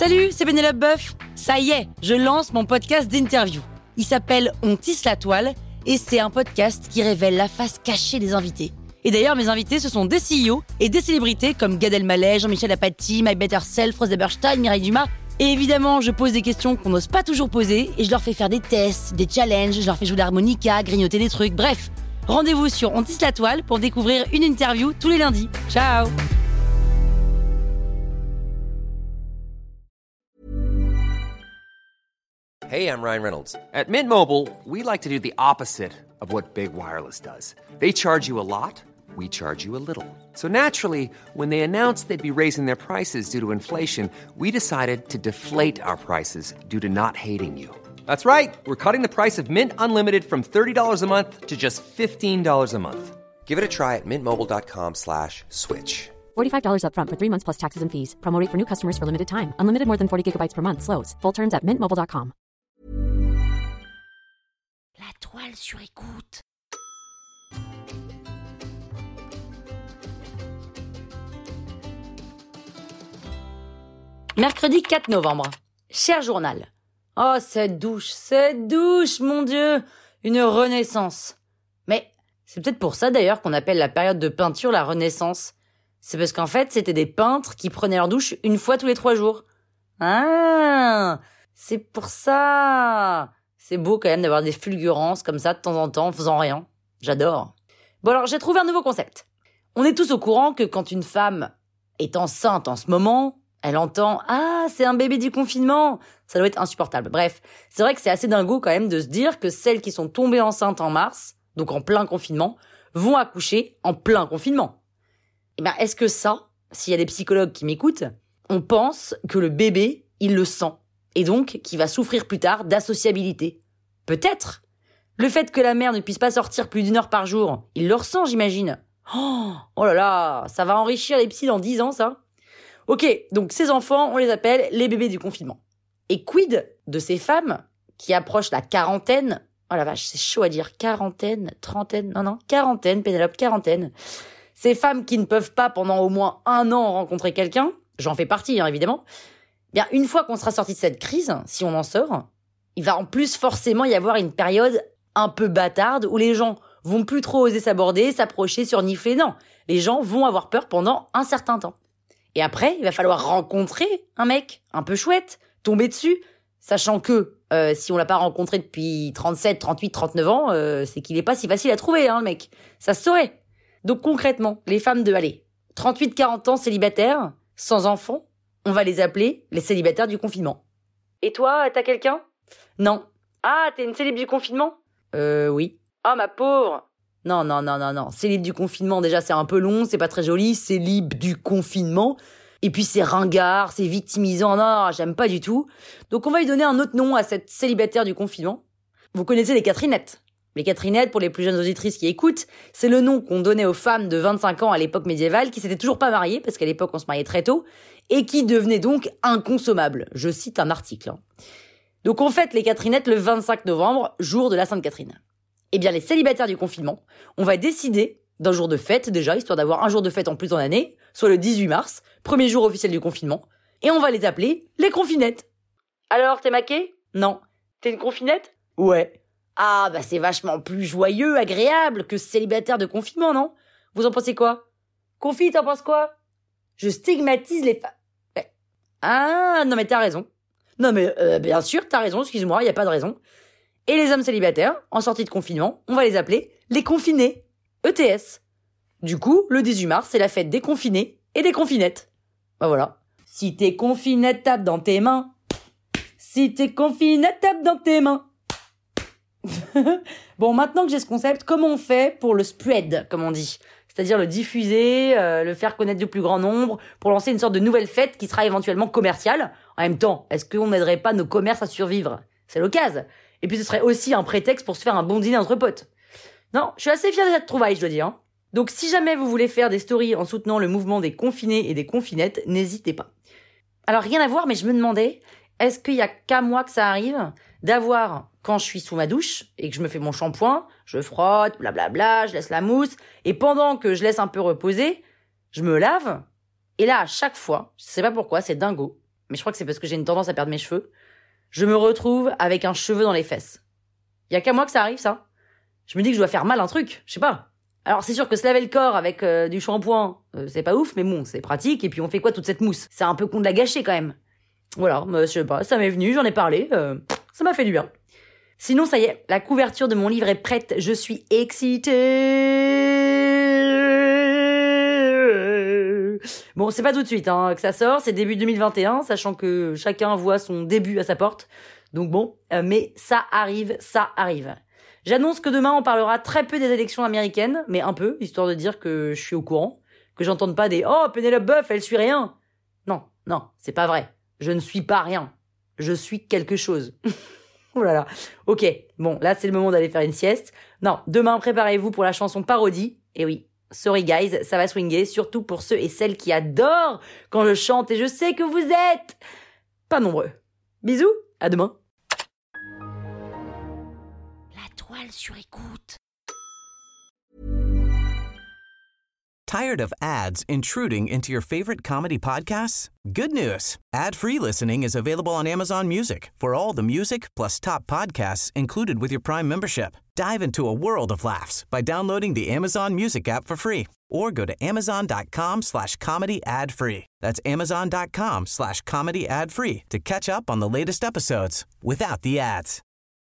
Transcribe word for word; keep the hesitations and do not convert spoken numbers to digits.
Salut, c'est Pénélope Boeuf. Ça y est, je lance mon podcast d'interview. Il s'appelle On tisse la toile et c'est un podcast qui révèle la face cachée des invités. Et d'ailleurs, mes invités, ce sont des C E O et des célébrités comme Gad Elmaleh, Jean-Michel Apathy, My Better Self, Rose Eberstein, Mireille Dumas. Et évidemment, je pose des questions qu'on n'ose pas toujours poser et je leur fais faire des tests, des challenges, je leur fais jouer l'harmonica, grignoter des trucs, bref. Rendez-vous sur On tisse la toile pour découvrir une interview tous les lundis. Ciao! Hey, I'm Ryan Reynolds. At Mint Mobile, we like to do the opposite of what Big Wireless does. They charge you a lot, we charge you a little. So naturally, when they announced they'd be raising their prices due to inflation, we decided to deflate our prices due to not hating you. That's right. We're cutting the price of Mint Unlimited from thirty dollars a month to just fifteen dollars a month. Give it a try at mintmobile.com slash switch. forty-five dollars up front for three months plus taxes and fees. Promo rate for new customers for limited time. Unlimited more than forty gigabytes per month. Slows full terms at mint mobile dot com. La toile sur écoute. Mercredi quatre novembre. Cher journal. Oh, cette douche, cette douche, mon Dieu. Une renaissance. Mais c'est peut-être pour ça d'ailleurs qu'on appelle la période de peinture la Renaissance. C'est parce qu'en fait, c'était des peintres qui prenaient leur douche une fois tous les trois jours. Ah, c'est pour ça. C'est beau quand même d'avoir des fulgurances comme ça de temps en temps en faisant rien. J'adore. Bon alors, j'ai trouvé un nouveau concept. On est tous au courant que quand une femme est enceinte en ce moment, elle entend « Ah, c'est un bébé du confinement !» Ça doit être insupportable. Bref, c'est vrai que c'est assez dingo quand même de se dire que celles qui sont tombées enceintes en mars, donc en plein confinement, vont accoucher en plein confinement. Eh ben, est-ce que ça, s'il y a des psychologues qui m'écoutent, on pense que le bébé, il le sent, et donc qu'il va souffrir plus tard d'associabilité? Peut-être. Le fait que la mère ne puisse pas sortir plus d'une heure par jour, il le ressent, j'imagine. Oh, oh là là, ça va enrichir les psys dans dix ans, ça. Ok, donc ces enfants, on les appelle les bébés du confinement. Et quid de ces femmes qui approchent la quarantaine? Oh la vache, c'est chaud à dire. Quarantaine, trentaine, non non, quarantaine, Pénélope, quarantaine. Ces femmes qui ne peuvent pas pendant au moins un an rencontrer quelqu'un, j'en fais partie hein, évidemment, bien une fois qu'on sera sorti de cette crise, si on en sort, il va en plus forcément y avoir une période un peu bâtarde où les gens vont plus trop oser s'aborder, s'approcher, surnifler. Non, les gens vont avoir peur pendant un certain temps. Et après, il va falloir rencontrer un mec un peu chouette, tomber dessus, sachant que euh, si on l'a pas rencontré depuis trente-sept, trente-huit, trente-neuf ans, euh, c'est qu'il est pas si facile à trouver, hein, le mec. Ça se saurait. Donc concrètement, les femmes de, allez, trente-huit, quarante ans célibataires, sans enfants, on va les appeler les célibataires du confinement. Et toi, t'as quelqu'un? Non. Ah, t'es une célib du confinement? Euh, oui. Ah, ma pauvre. Non, non, non, non, non. Célib du confinement, déjà, c'est un peu long, c'est pas très joli. Célib du confinement. Et puis, c'est ringard, c'est victimisant. Non, j'aime pas du tout. Donc, on va lui donner un autre nom à cette célibataire du confinement. Vous connaissez les Catherinettes. Les Catherinettes, pour les plus jeunes auditrices qui écoutent, c'est le nom qu'on donnait aux femmes de vingt-cinq ans à l'époque médiévale qui s'étaient toujours pas mariées, parce qu'à l'époque, on se mariait très tôt, et qui devenaient donc inconsommables. Je cite un article. Hein. Donc, on fête les Catherinettes le vingt-cinq novembre, jour de la Sainte-Catherine. Eh bien, les célibataires du confinement, on va décider d'un jour de fête, déjà, histoire d'avoir un jour de fête en plus dans l'année, soit le dix-huit mars, premier jour officiel du confinement, et on va les appeler les confinettes. Alors, t'es maquée? Non. T'es une confinette? Ouais. Ah, bah c'est vachement plus joyeux, agréable que célibataire de confinement, non? Vous en pensez quoi? Confi, t'en penses quoi? Je stigmatise les femmes. Ouais. Ah, non mais t'as raison. Non mais, euh, bien sûr, t'as raison, excuse-moi, y a pas de raison. Et les hommes célibataires, en sortie de confinement, on va les appeler les confinés, E T S. Du coup, le dix-huit mars, c'est la fête des confinés et des confinettes. Bah voilà. Si t'es confinette, tape dans tes mains. Si t'es confinette, tape dans tes mains. Bon, maintenant que j'ai ce concept, comment on fait pour le spread, comme on dit? C'est-à-dire le diffuser, euh, le faire connaître du plus grand nombre, pour lancer une sorte de nouvelle fête qui sera éventuellement commerciale. En même temps, est-ce qu'on n'aiderait pas nos commerces à survivre? C'est l'occasion. Et puis ce serait aussi un prétexte pour se faire un bon dîner entre potes. Non, je suis assez fière de cette trouvaille, je dois dire. Hein. Donc si jamais vous voulez faire des stories en soutenant le mouvement des confinés et des confinettes, n'hésitez pas. Alors rien à voir, mais je me demandais, est-ce qu'il y a qu'à moi que ça arrive d'avoir, quand je suis sous ma douche et que je me fais mon shampoing, je frotte, blablabla, je laisse la mousse, et pendant que je laisse un peu reposer, je me lave, et là à chaque fois, je sais pas pourquoi, c'est dingo, mais je crois que c'est parce que j'ai une tendance à perdre mes cheveux, je me retrouve avec un cheveu dans les fesses. Y a qu'à moi que ça arrive, ça. Je me dis que je dois faire mal un truc, je sais pas. Alors c'est sûr que se laver le corps avec euh, du shampoing, euh, c'est pas ouf, mais bon, c'est pratique, et puis on fait quoi toute cette mousse? C'est un peu con de la gâcher quand même. Voilà, euh, je sais pas, ça m'est venu, j'en ai parlé, euh, ça m'a fait du bien. Sinon, ça y est, la couverture de mon livre est prête, je suis excitée. Bon, c'est pas tout de suite hein, que ça sort, c'est début deux mille vingt et un, sachant que chacun voit son début à sa porte. Donc bon, euh, mais ça arrive, ça arrive. J'annonce que demain, on parlera très peu des élections américaines, mais un peu, histoire de dire que je suis au courant, que j'entende pas des « Oh, Pénélope Boeuf, elle suit rien !» Non, non, c'est pas vrai. Je ne suis pas rien. Je suis quelque chose. Oh là là. Ok, bon, là, c'est le moment d'aller faire une sieste. Non, demain, préparez-vous pour la chanson parodie. Et oui, sorry guys, ça va swinguer, surtout pour ceux et celles qui adorent quand je chante, et je sais que vous êtes pas nombreux. Bisous, à demain. Toile sur écoute. Tired of ads intruding into your favorite comedy podcasts? Good news. Ad-free listening is available on Amazon Music for all the music plus top podcasts included with your Prime membership. Dive into a world of laughs by downloading the Amazon Music app for free or go to amazon.com slash comedy ad free. That's amazon.com slash comedy ad free to catch up on the latest episodes without the ads.